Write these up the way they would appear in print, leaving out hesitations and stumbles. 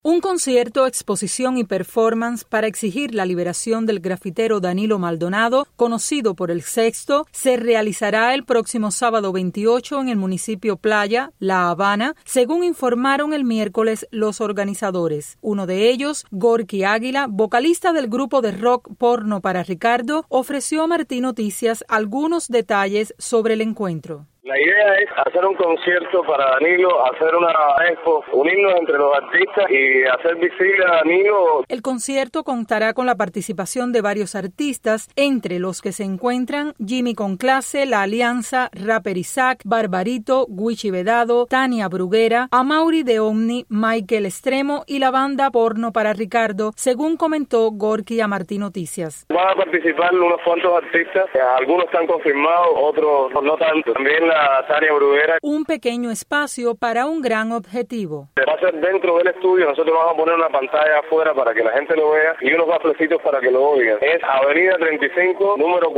Un concierto, exposición y performance para exigir la liberación del grafitero Danilo Maldonado, conocido por El Sexto, se realizará el próximo sábado 28 en el municipio Playa, La Habana, según informaron el miércoles los organizadores. Uno de ellos, Gorky Águila, vocalista del grupo de rock Porno para Ricardo, ofreció a Martín Noticias algunos detalles sobre el encuentro. La idea es hacer un concierto para Danilo, hacer una expo, unirnos entre los artistas y hacer visible a Danilo. El concierto contará con la participación de varios artistas, entre los que se encuentran Jimmy Conclase, La Alianza, Rapper Isaac, Barbarito, Guichi Vedado, Tania Bruguera, Amaury de Omni, Michael Extremo y la banda Porno para Ricardo, según comentó Gorky a Martín Noticias. Van a participar unos cuantos artistas, algunos están confirmados, otros no tanto. También la Tania Bruguera. Un pequeño espacio para un gran objetivo. Va a ser dentro del estudio, nosotros vamos a poner una pantalla afuera para que la gente lo vea y unos baflecitos para que lo oigan. Es Avenida 35, número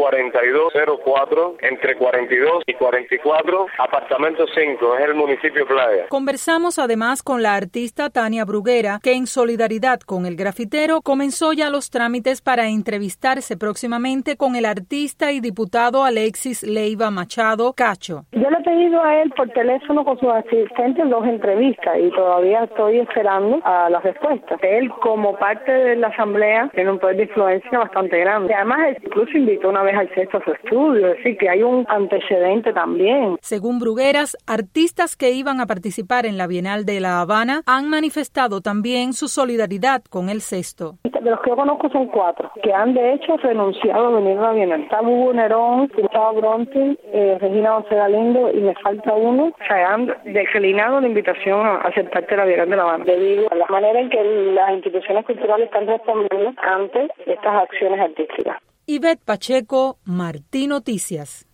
4204, entre 42 y 44, apartamento 5, es el municipio Playa. Conversamos además con la artista Tania Bruguera, que en solidaridad con el grafitero comenzó ya los trámites para entrevistarse próximamente con el artista y diputado Alexis Leiva Machado Cacho. Yo le he pedido a él por teléfono con sus asistentes 2 entrevistas y todavía estoy esperando a las respuestas. Él, como parte de la asamblea, tiene un poder de influencia bastante grande. Además, incluso invitó una vez al Sexto a su estudio, es decir, que hay un antecedente también. Según Brugueras, artistas que iban a participar en la Bienal de La Habana han manifestado también su solidaridad con El Sexto. De los que yo conozco son 4, que han de hecho renunciado a venir a la Bienal. Está Hugo Nerón, Gustavo Bronte, Regina Galindo y me falta uno. O sea, han declinado la invitación a ser parte de la Bienal de La Habana. Debido a la manera en que las instituciones culturales están respondiendo ante estas acciones artísticas. Ivette Pacheco, Martín Noticias.